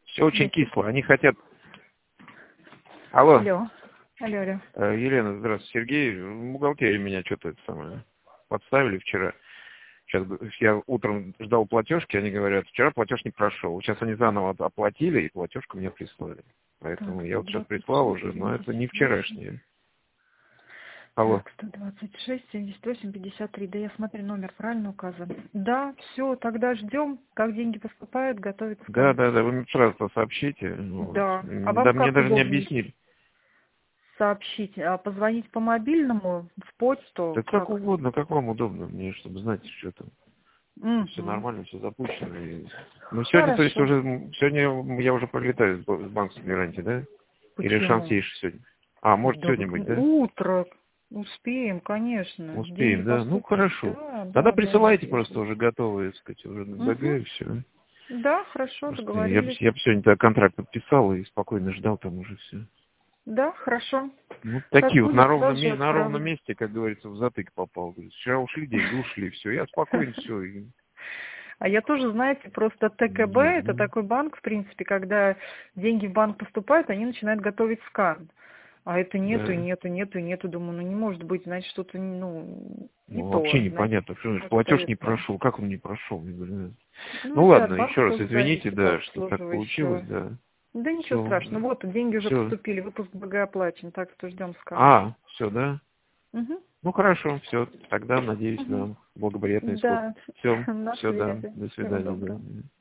Все очень кисло. Они хотят... Алло. Алло. Алло. Елена, здравствуйте. Сергей, в бухгалтерии меня что-то это самое подставили вчера. Сейчас я утром ждал платежки, они говорят, вчера платеж не прошел. Сейчас они заново оплатили, и платежку мне прислали. Поэтому Так, я вот сейчас прислал уже, но это не вчерашнее. Алло. Так, 126, 78, 53. Да я смотрю, номер правильно указан. Да, все, тогда ждем, как деньги поступают, готовится. Да, вы мне сразу сообщите. Да. А вам Да, мне как даже не удобнее объяснили. сообщить? А позвонить по мобильному, в почту? Да как угодно, как вам удобно, мне, чтобы знать, что там. Все Угу. нормально, все запущено. Ну, сегодня, то есть, Хорошо. уже, сегодня я уже пролетаю с банковской гарантии, да? Или шанс Почему? есть сегодня? А, может Да, сегодня быть, да? утро. Успеем, конечно. Деньги Успеем, да? Ну, поступят. хорошо. Тогда Да, присылайте естественно. просто уже готовые, так сказать, уже на ДГ Угу. и все. Да, хорошо, Просто договорились. я бы сегодня тогда контракт подписал и спокойно ждал там уже все. Да, хорошо. Ну, Как такие вот будет, сразу же на ровном отправлю. месте, как говорится, в затык попал. Говорит, вчера ушли деньги, ушли, все. Я спокойно, все. А я тоже, знаете, просто ТКБ, это такой банк, в принципе, когда деньги в банк поступают, они начинают готовить скан. А это нету, Да. нету. Думаю, ну не может быть, значит, что-то, не Ну, то. вообще Значит, непонятно, что значит, платеж не остается. прошел. Как он не прошел? Я говорю, да. Ну, Ну это от ладно, банка еще раз тоже извините, зависит, да, что так получилось, обслуживающего. да. Да ничего Все, страшного. Вот, деньги уже все. поступили, выпуск БГ оплачен, так что ждем скан. А, все, да? Угу. Ну хорошо, все. Тогда надеюсь Угу. на благоприятный исход. Да, Все, на все, да. связи. До Всего свидания, доброго. да.